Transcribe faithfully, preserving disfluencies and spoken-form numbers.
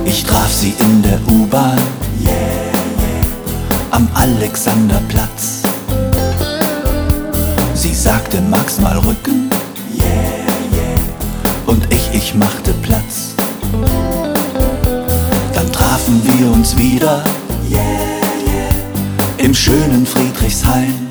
Ich traf sie in der U-Bahn, yeah, yeah, am Alexanderplatz. Sie sagte, mag's mal rücken, yeah, yeah, und ich, ich machte Platz. Dann trafen wir uns wieder, yeah, yeah, im schönen Friedrichshain.